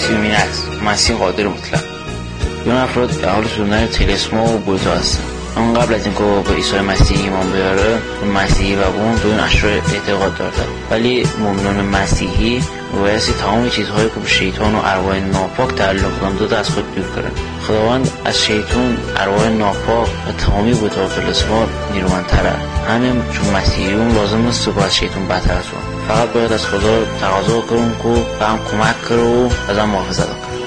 مسیحیت، مسیح قادر مطلق. اون افراد اهل سنت تلسما و بوتا هستن. اون قبل از اینکه به عیسی مسیح ایمان بیاره مسیحی و اون به اون اشرار اعتقاد داشتن، ولی مؤمنان مسیحی بایستی تمام چیزهایی که به شیطان و ارواح ناپاک تعلق دارن از خود دور کنن. خداوند از شیطان، ارواح ناپاک و تمامی بوتا و طلسما نیرومندتره. همین چون مسیحیون لازم نیست که از شیطان بدتر شون، فقط باید از خدا تقاضا کنن که به هم کمک کنه و از هم محافظت کنه.